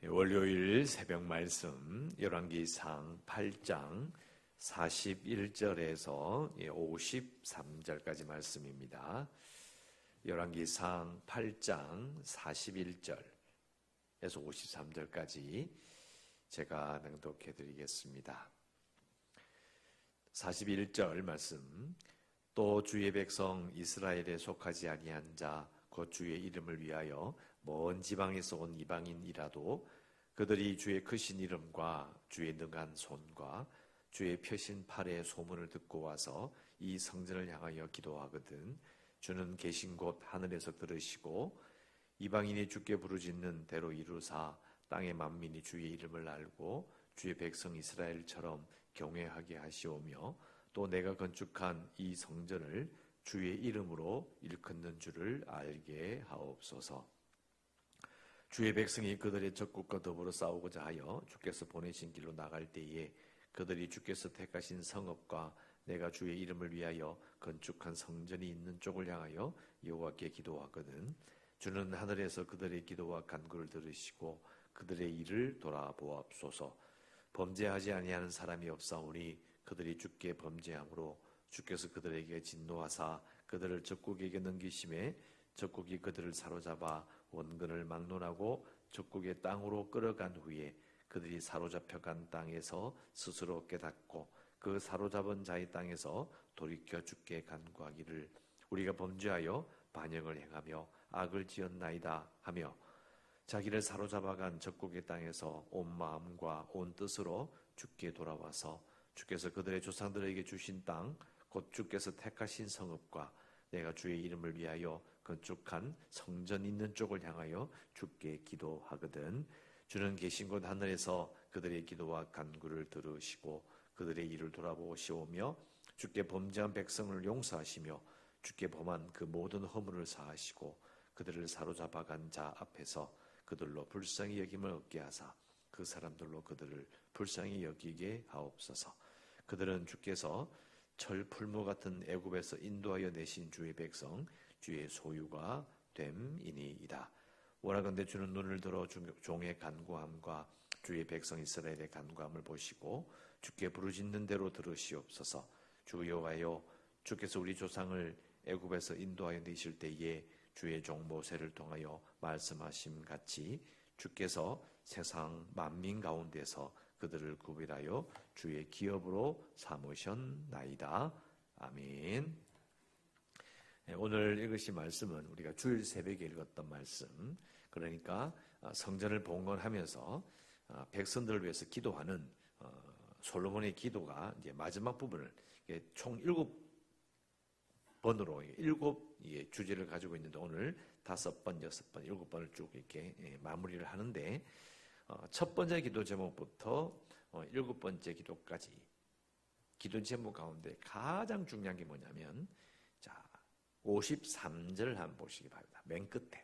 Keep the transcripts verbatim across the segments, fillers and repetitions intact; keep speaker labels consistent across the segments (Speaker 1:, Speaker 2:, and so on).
Speaker 1: 월요일 새벽 말씀 열왕기상 팔 장 사십일 절에서 오십삼 절까지 말씀입니다. 열왕기상 팔 장 사십일 절에서 오십삼 절까지 제가 낭독해 드리겠습니다. 사십일 절 말씀. 또 주의 백성 이스라엘에 속하지 아니한 자 곧 주의 이름을 위하여 먼 지방에서 온 이방인이라도 그들이 주의 크신 이름과 주의 능한 손과 주의 펴신 팔의 소문을 듣고 와서 이 성전을 향하여 기도하거든 주는 계신 곳 하늘에서 들으시고 이방인이 주께 부르짖는 대로 이루사 땅의 만민이 주의 이름을 알고 주의 백성 이스라엘처럼 경외하게 하시오며 또 내가 건축한 이 성전을 주의 이름으로 일컫는 줄을 알게 하옵소서. 주의 백성이 그들의 적국과 더불어 싸우고자 하여 주께서 보내신 길로 나갈 때에 그들이 주께서 택하신 성읍과 내가 주의 이름을 위하여 건축한 성전이 있는 쪽을 향하여 여호와께 기도하거든 주는 하늘에서 그들의 기도와 간구를 들으시고 그들의 일을 돌아보옵소서. 범죄하지 아니하는 사람이 없사오니 그들이 주께 범죄함으로 주께서 그들에게 진노하사 그들을 적국에게 넘기심에 적국이 그들을 사로잡아 원근을 막론하고 적국의 땅으로 끌어간 후에 그들이 사로잡혀간 땅에서 스스로 깨닫고 그 사로잡은 자의 땅에서 돌이켜 주께 간구하기를 우리가 범죄하여 반역을 행하며 악을 지었나이다 하며 자기를 사로잡아간 적국의 땅에서 온 마음과 온 뜻으로 주께 돌아와서 주께서 그들의 조상들에게 주신 땅 곧 주께서 택하신 성읍과 내가 주의 이름을 위하여 건축한 성전 있는 쪽을 향하여 주께 기도하거든 주는 계신 곳 하늘에서 그들의 기도와 간구를 들으시고 그들의 일을 돌아보시오며 주께 범죄한 백성을 용서하시며 주께 범한 그 모든 허물을 사하시고 그들을 사로잡아간 자 앞에서 그들로 불쌍히 여김을 얻게 하사 그 사람들로 그들을 불쌍히 여기게 하옵소서. 그들은 주께서 철 풀무 같은 애굽에서 인도하여 내신 주의 백성 주의 소유가 됨이니이다. 원하건대 주는 눈을 들어 종의 간구함과 주의 백성 이스라엘의 간구함을 보시고 주께 부르짖는 대로 들으시옵소서. 주 여호와여 주께서 우리 조상을 애굽에서 인도하여 내실 때에 주의 종 모세를 통하여 말씀하심 같이 주께서 세상 만민 가운데서 그들을 구별하여 주의 기업으로 삼으셨나이다. 아멘. 오늘 읽으신 말씀은 우리가 주일 새벽에 읽었던 말씀, 그러니까 성전을 봉헌하면서 백성들을 위해서 기도하는 솔로몬의 기도가 이제 마지막 부분을 총 일곱 번으로 일곱 주제를 가지고 있는데 오늘 다섯 번, 여섯 번, 일곱 번을 쭉 이렇게 마무리를 하는데 첫 번째 기도 제목부터 일곱 번째 기도까지 기도 제목 가운데 가장 중요한 게 뭐냐면 자 오십삼 절 한번 보시기 바랍니다. 맨 끝에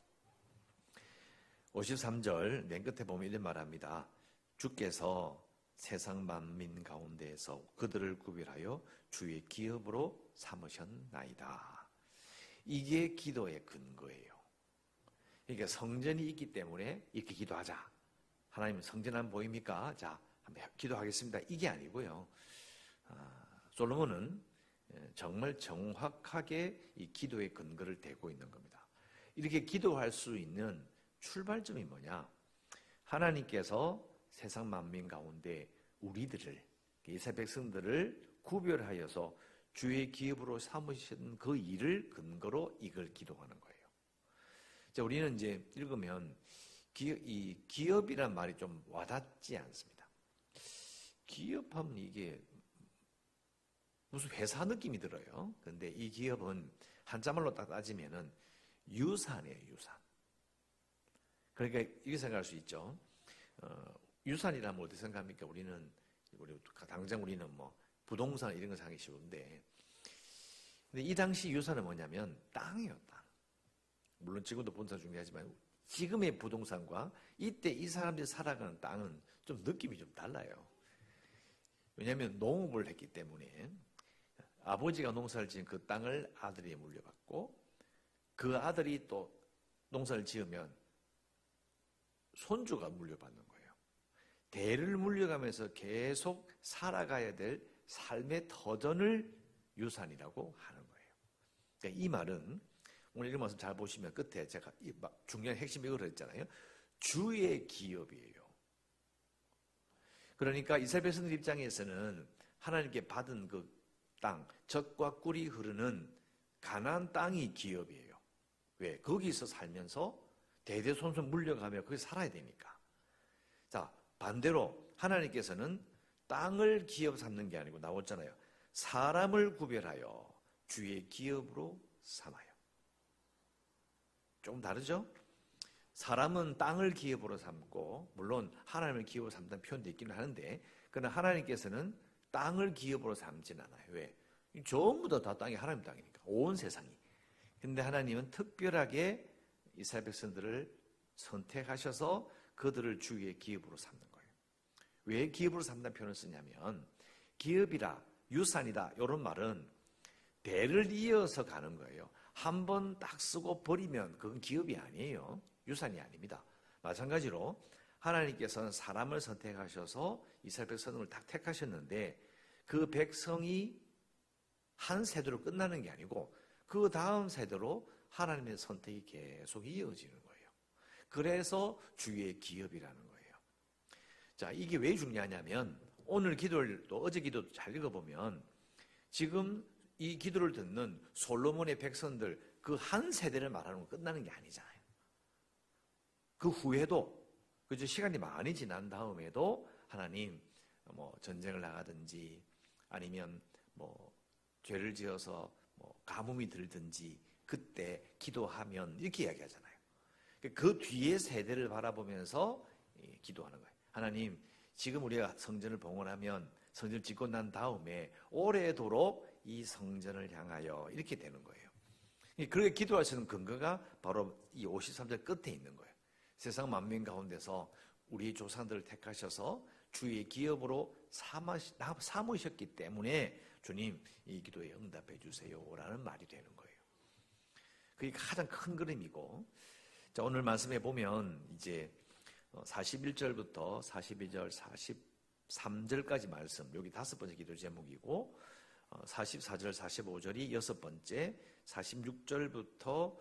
Speaker 1: 오십삼 절 맨 끝에 보면 이런 말합니다. 주께서 세상 만민 가운데에서 그들을 구별하여 주의 기업으로 삼으셨나이다. 이게 기도의 근거예요. 그러니까 성전이 있기 때문에 이렇게 기도하자. 하나님 성전 안 보입니까? 자, 한번 기도하겠습니다. 이게 아니고요. 아, 솔로몬은 정말 정확하게 이 기도의 근거를 대고 있는 겁니다. 이렇게 기도할 수 있는 출발점이 뭐냐? 하나님께서 세상 만민 가운데 우리들을, 이스라엘 백성들을 구별하여서 주의 기업으로 삼으신 그 일을 근거로 이걸 기도하는 거예요. 자, 우리는 이제 읽으면 기업, 이 기업이란 말이 좀 와닿지 않습니다. 기업하면 이게 무슨 회사 느낌이 들어요. 그런데 이 기업은 한자말로 딱 따지면은 유산이에요, 유산. 그러니까 이렇게 생각할 수 있죠. 어, 유산이라면 어떻게 생각합니까? 우리는, 우리 당장 우리는 뭐 부동산 이런 거 사기 쉬운데, 근데 이 당시 유산은 뭐냐면 땅이에요, 땅. 물론 지금도 부동산 중요하지만 지금의 부동산과 이때 이 사람들이 살아가는 땅은 좀 느낌이 좀 달라요. 왜냐하면 농업을 했기 때문에 아버지가 농사를 지은 그 땅을 아들이 물려받고 그 아들이 또 농사를 지으면 손주가 물려받는 거예요. 대를 물려가면서 계속 살아가야 될 삶의 터전을 유산이라고 하는 거예요. 그러니까 이 말은 오늘 이 말씀 잘 보시면 끝에 제가 중요한 핵심 이걸 했잖아요. 주의 기업이에요. 그러니까 이스라엘 백성들 입장에서는 하나님께 받은 그 땅, 젖과 꿀이 흐르는 가나안 땅이 기업이에요. 왜? 거기서 살면서 대대손손 물려가며 거기 살아야 되니까. 자, 반대로 하나님께서는 땅을 기업 삼는 게 아니고 나왔잖아요. 사람을 구별하여 주의 기업으로 삼아요. 조금 다르죠? 사람은 땅을 기업으로 삼고 물론 하나님을 기업으로 삼다는 표현도 있기는 하는데 그러나 하나님께서는 땅을 기업으로 삼진 않아요. 왜? 전부 다, 다 땅이 하나님 땅이니까. 온 세상이. 근데 하나님은 특별하게 이스라엘 백성들을 선택하셔서 그들을 주의 기업으로 삼는 거예요. 왜 기업으로 삼는 표현을 쓰냐면 기업이라 유산이다 이런 말은 대를 이어서 가는 거예요. 한 번 딱 쓰고 버리면 그건 기업이 아니에요. 유산이 아닙니다. 마찬가지로 하나님께서는 사람을 선택하셔서 이스라엘 백성을 딱 택하셨는데 그 백성이 한 세대로 끝나는 게 아니고 그 다음 세대로 하나님의 선택이 계속 이어지는 거예요. 그래서 주의 기업이라는 거예요. 자, 이게 왜 중요하냐면 오늘 기도를 또 어제 기도도 잘 읽어보면 지금 이 기도를 듣는 솔로몬의 백성들 그 한 세대를 말하는 건 끝나는 게 아니잖아요. 그 후에도 그저 시간이 많이 지난 다음에도 하나님 뭐 전쟁을 나가든지 아니면 뭐 죄를 지어서 뭐 가뭄이 들든지 그때 기도하면 이렇게 이야기하잖아요. 그 뒤에 세대를 바라보면서 기도하는 거예요. 하나님 지금 우리가 성전을 봉헌하면 성전을 짓고 난 다음에 오래도록 이 성전을 향하여 이렇게 되는 거예요. 그렇게 기도할 수 있는 근거가 바로 이 오십삼 절 끝에 있는 거예요. 세상 만민 가운데서 우리 조상들을 택하셔서 주의 기업으로 삼으셨기 때문에 주님 이 기도에 응답해 주세요라는 말이 되는 거예요. 그게 가장 큰 그림이고, 자, 오늘 말씀해 보면 이제 사십일 절부터 사십이 절, 사십삼 절까지 말씀, 여기 다섯 번째 기도 제목이고, 사십사 절, 사십오 절이 여섯 번째, 사십육 절부터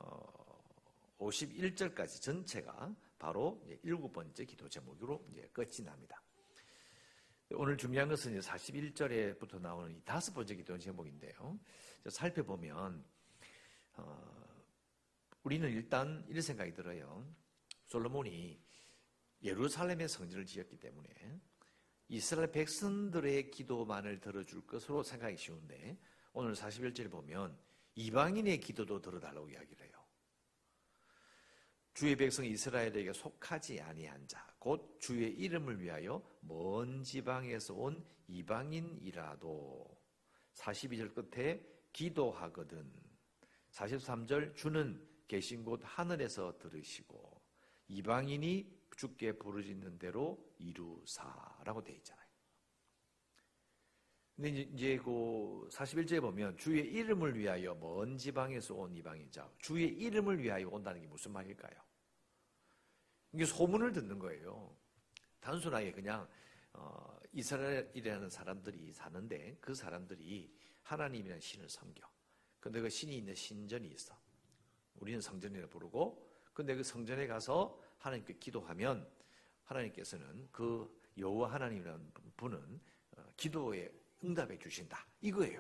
Speaker 1: 오십일 절까지 전체가 바로 일곱 번째 기도 제목으로 이제 끝이 납니다. 오늘 중요한 것은 이제 사십일 절에부터 나오는 이 다섯 번째 기도 제목인데요. 살펴보면 어, 우리는 일단 이런 생각이 들어요. 솔로몬이 예루살렘의 성전을 지었기 때문에 이스라엘 백성들의 기도만을 들어줄 것으로 생각이 쉬운데 오늘 사십일 절에 보면 이방인의 기도도 들어달라고 이야기를 해요. 주의 백성 이스라엘에게 속하지 아니한 자, 곧 주의 이름을 위하여 먼 지방에서 온 이방인이라도 사십이 절 끝에 기도하거든. 사십삼 절 주는 계신 곳 하늘에서 들으시고 이방인이 주께 부르짖는 대로 이루사라고 되어 있잖아요. 근데 이제 그 사십일 절에 보면 주의 이름을 위하여 먼 지방에서 온 이방인자, 주의 이름을 위하여 온다는 게 무슨 말일까요? 이게 소문을 듣는 거예요. 단순하게 그냥 어, 이스라엘이라는 사람들이 사는데 그 사람들이 하나님이라는 신을 섬겨. 근데 그 신이 있는 신전이 있어. 우리는 성전이라 부르고, 근데 그 성전에 가서 하나님께 기도하면 하나님께서는 그 여호와 하나님이라는 분은 기도에 응답해 주신다. 이거예요.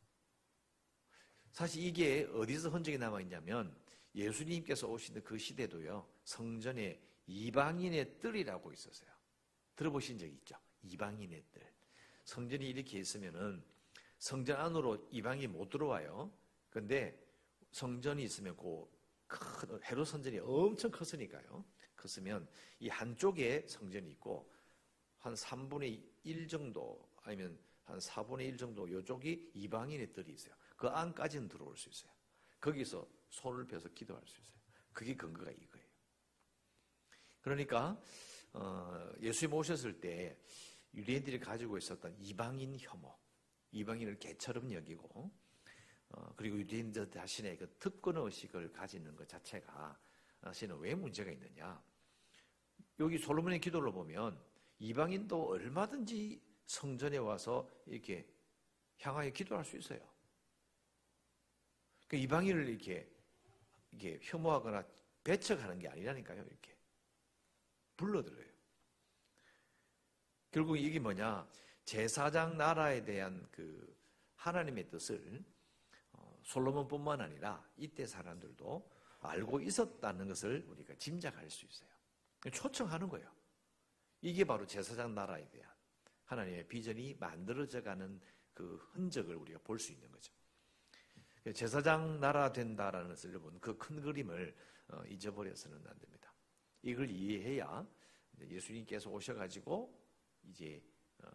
Speaker 1: 사실 이게 어디서 흔적이 남아있냐면 예수님께서 오신 그 시대도요. 성전에 이방인의 뜰이라고 있었어요. 들어보신 적 있죠? 이방인의 뜰. 성전이 이렇게 있으면은 성전 안으로 이방인이 못 들어와요. 근데 성전이 있으면 그 큰 헤롯 성전이 엄청 컸으니까요. 컸으면 이 한쪽에 성전이 있고 한 삼분의 일 정도 아니면 한 사분의 일 정도 이쪽이 이방인의 뜰이 있어요. 그 안까지는 들어올 수 있어요. 거기서 손을 펴서 기도할 수 있어요. 그게 근거가 이거예요. 그러니까 어, 예수님 오셨을 때 유대인들이 가지고 있었던 이방인 혐오, 이방인을 개처럼 여기고 어, 그리고 유대인들 자신의 그 특권의식을 가지는 것 자체가 사실은 왜 문제가 있느냐. 여기 솔로몬의 기도를 보면 이방인도 얼마든지 성전에 와서 이렇게 향하여 기도할 수 있어요. 그 이방인을 이렇게, 이렇게 혐오하거나 배척하는 게 아니라니까요. 이렇게 불러들어요. 결국 이게 뭐냐? 제사장 나라에 대한 그 하나님의 뜻을 솔로몬뿐만 아니라 이때 사람들도 알고 있었다는 것을 우리가 짐작할 수 있어요. 초청하는 거예요. 이게 바로 제사장 나라에 대한 하나님의 비전이 만들어져가는 그 흔적을 우리가 볼 수 있는 거죠. 제사장 나라 된다라는 것을 여러분 그 큰 그림을 잊어버려서는 안 됩니다. 이걸 이해해야 예수님께서 오셔가지고 이제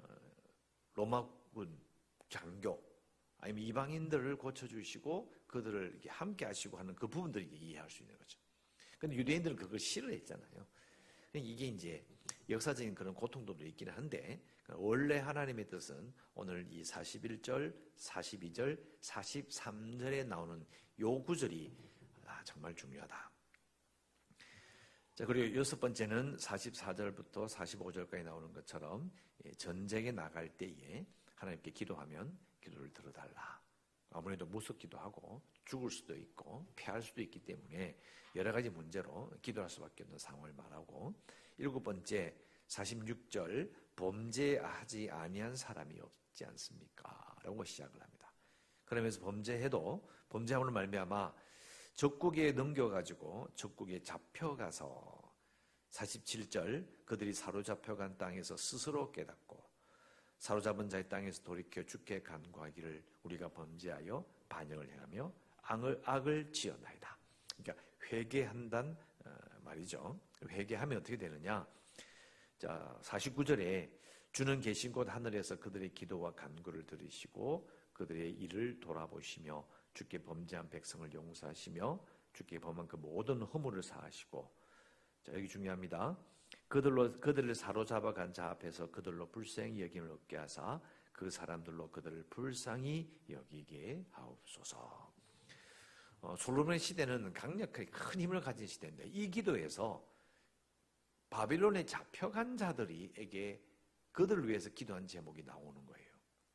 Speaker 1: 로마군 장교 아니면 이방인들을 고쳐주시고 그들을 이렇게 함께 하시고 하는 그 부분들을 이해할 수 있는 거죠. 근데 유대인들은 그걸 싫어했잖아요. 이게 이제 역사적인 그런 고통도 있기는 한데 원래 하나님의 뜻은 오늘 이 사십일 절, 사십이 절, 사십삼 절에 나오는 요 구절이 아, 정말 중요하다. 자, 그리고 여섯 번째는 사십사 절부터 사십오 절까지 나오는 것처럼 전쟁에 나갈 때에 하나님께 기도하면 기도를 들어달라. 아무래도 무섭기도 하고 죽을 수도 있고 패할 수도 있기 때문에 여러 가지 문제로 기도할 수밖에 없는 상황을 말하고, 일곱 번째 사십육 절 범죄하지 아니한 사람이 없지 않습니까? 라고 시작을 합니다. 그러면서 범죄해도 범죄함으로 말미암아 적국에 넘겨가지고 적국에 잡혀가서, 사십칠 절 그들이 사로잡혀간 땅에서 스스로 깨닫고 사로잡은 자의 땅에서 돌이켜 주께 간구하기를 우리가 범죄하여 반역을 행하며 악을, 악을 지었나이다. 그러니까 회개한단 말이죠. 회개하면 어떻게 되느냐? 자, 사십구 절에 주는 계신 곳 하늘에서 그들의 기도와 간구를 들으시고 그들의 일을 돌아보시며 주께 범죄한 백성을 용서하시며 주께 범한 그 모든 허물을 사하시고, 자, 여기 중요합니다. 그들로 그들을 사로잡아 간 자 앞에서 그들로 불쌍히 여김을 얻게 하사 그 사람들로 그들을 불쌍히 여기게 하옵소서. 어, 솔로몬의 시대는 강력하게 큰 힘을 가진 시대인데 이 기도에서 바빌론에 잡혀간 자들에게 그들을 위해서 기도한 제목이 나오는 거예요.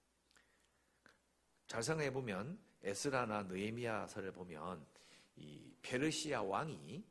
Speaker 1: 잘 생각해 보면 에스라나 느헤미야서를 보면 이 페르시아 왕이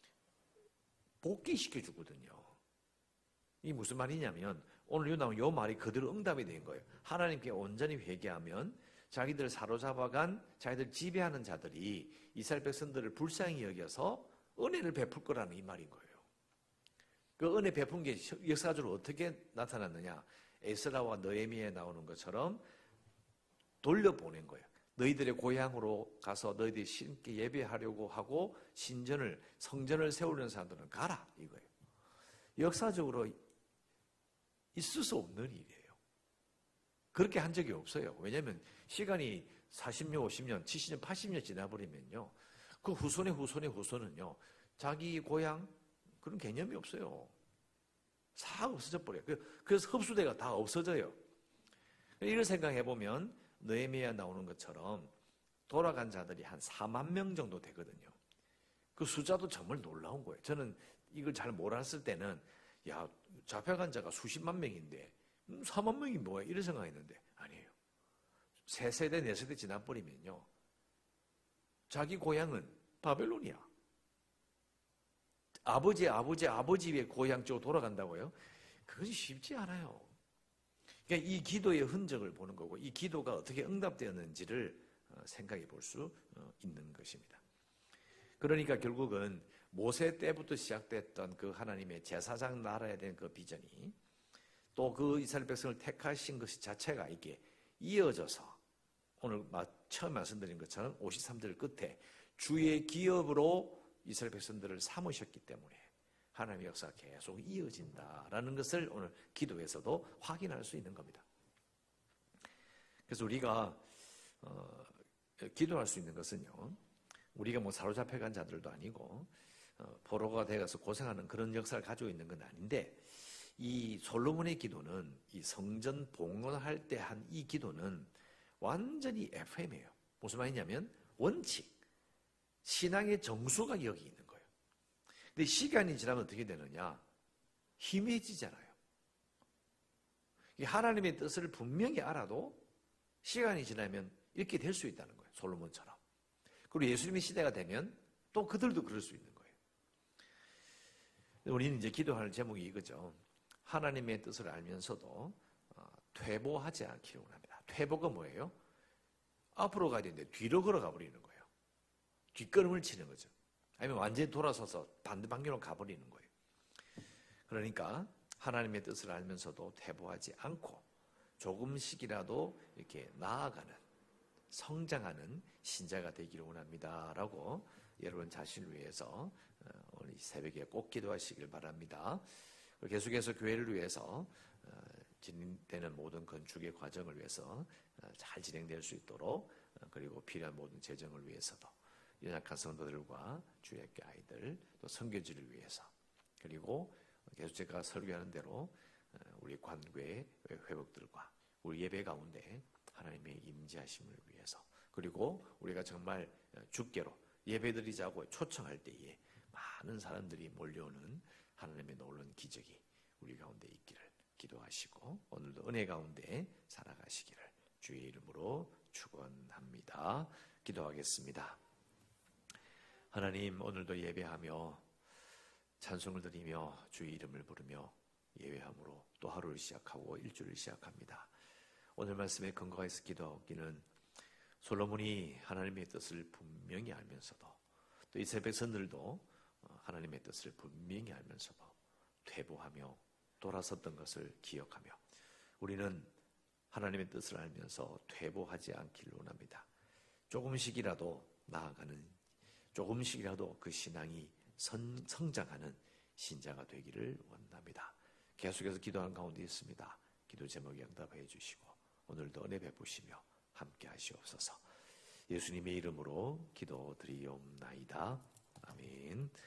Speaker 1: 복귀시켜 주거든요. 이 무슨 말이냐면 오늘 요 나온 요 말이 그대로 응답이 된 거예요. 하나님께 온전히 회개하면 자기들 사로잡아간 자기들 지배하는 자들이 이스라엘 백성들을 불쌍히 여겨서 은혜를 베풀 거라는 이 말인 거예요. 그 은혜 베푼 게 역사적으로 어떻게 나타났느냐? 에스라와 느헤미야에 나오는 것처럼 돌려보낸 거예요. 너희들의 고향으로 가서 너희들이 신께 예배하려고 하고 신전을 성전을 세우는 사람들은 가라 이거예요. 역사적으로 있을 수 없는 일이에요. 그렇게 한 적이 없어요. 왜냐하면 시간이 사십 년, 오십 년, 칠십 년, 팔십 년 지나버리면요, 그 후손의 후손의 후손은요 자기 고향 그런 개념이 없어요. 싹 없어져 버려요. 그래서 흡수대가 다 없어져요. 이걸 생각해 보면 느헤미야 나오는 것처럼 돌아간 자들이 한 사만 명 정도 되거든요. 그 숫자도 정말 놀라운 거예요. 저는 이걸 잘 몰랐을 때는 야, 잡혀간 자가 수십만 명인데 음, 사만 명이 뭐야 이런 생각했는데 아니에요. 세 세대 네 세대 지나버리면요 자기 고향은 바벨론이야. 아버지 아버지 아버지의 고향 쪽으로 돌아간다고요? 그것이 쉽지 않아요. 그러니까 이 기도의 흔적을 보는 거고 이 기도가 어떻게 응답되었는지를 생각해 볼 수 있는 것입니다. 그러니까 결국은 모세 때부터 시작됐던 그 하나님의 제사장 나라에 대한 그 비전이 또 그 이스라엘 백성을 택하신 것이 자체가 이게 이어져서 오늘 처음 말씀드린 것처럼 오십삼 절 끝에 주의 기업으로 이스라엘 백성들을 삼으셨기 때문에 하나님의 역사가 계속 이어진다라는 것을 오늘 기도에서도 확인할 수 있는 겁니다. 그래서 우리가 어, 기도할 수 있는 것은요, 우리가 뭐 사로잡혀간 자들도 아니고 어, 포로가 되어서 고생하는 그런 역사를 가지고 있는 건 아닌데, 이 솔로몬의 기도는 이 성전 봉헌할 때 한 이 기도는 완전히 에프엠이에요. 무슨 말이냐면 원칙, 신앙의 정수가 여기 있는 거예요. 근데 시간이 지나면 어떻게 되느냐? 희미해지잖아요. 하나님의 뜻을 분명히 알아도 시간이 지나면 이렇게 될 수 있다는 거예요. 솔로몬처럼. 그리고 예수님의 시대가 되면 또 그들도 그럴 수 있는 거예요. 우리는 이제 기도할 제목이 이거죠. 하나님의 뜻을 알면서도 퇴보하지 않기를 원합니다. 퇴보가 뭐예요? 앞으로 가야 되는데 뒤로 걸어가 버리는 거예요. 뒷걸음을 치는 거죠. 아니면 완전히 돌아서서 반대 방향으로 가버리는 거예요. 그러니까 하나님의 뜻을 알면서도 퇴보하지 않고 조금씩이라도 이렇게 나아가는, 성장하는 신자가 되기를 원합니다. 라고 여러분 자신을 위해서 오늘 이 새벽에 꼭 기도하시길 바랍니다. 계속해서 교회를 위해서 진행되는 모든 건축의 과정을 위해서 잘 진행될 수 있도록, 그리고 필요한 모든 재정을 위해서도 연약한 성도들과 주일학교 아이들, 또 선교지를 위해서, 그리고 계속 제가 설교하는 대로 우리 관계 회복들과 우리 예배 가운데 하나님의 임재하심을 위해서, 그리고 우리가 정말 주께로 예배드리자고 초청할 때에 많은 사람들이 몰려오는 하나님의 놀라운 기적이 우리 가운데 있기를 기도하시고 오늘도 은혜 가운데 살아가시기를 주의 이름으로 축원합니다. 기도하겠습니다. 하나님, 오늘도 예배하며 찬송을 드리며 주의 이름을 부르며 예배함으로 또 하루를 시작하고 일주를 시작합니다. 오늘 말씀에 근거해서 기도하기는 솔로몬이 하나님의 뜻을 분명히 알면서도, 또 이 새벽 선들도 하나님의 뜻을 분명히 알면서도 퇴보하며 돌아섰던 것을 기억하며 우리는 하나님의 뜻을 알면서 퇴보하지 않기를 원합니다. 조금씩이라도 나아가는, 조금씩이라도 그 신앙이 선, 성장하는 신자가 되기를 원합니다. 계속해서 기도하는 가운데 있습니다. 기도 제목에 응답해 주시고 오늘도 은혜 베푸시며 함께 하시옵소서. 예수님의 이름으로 기도드리옵나이다. 아멘.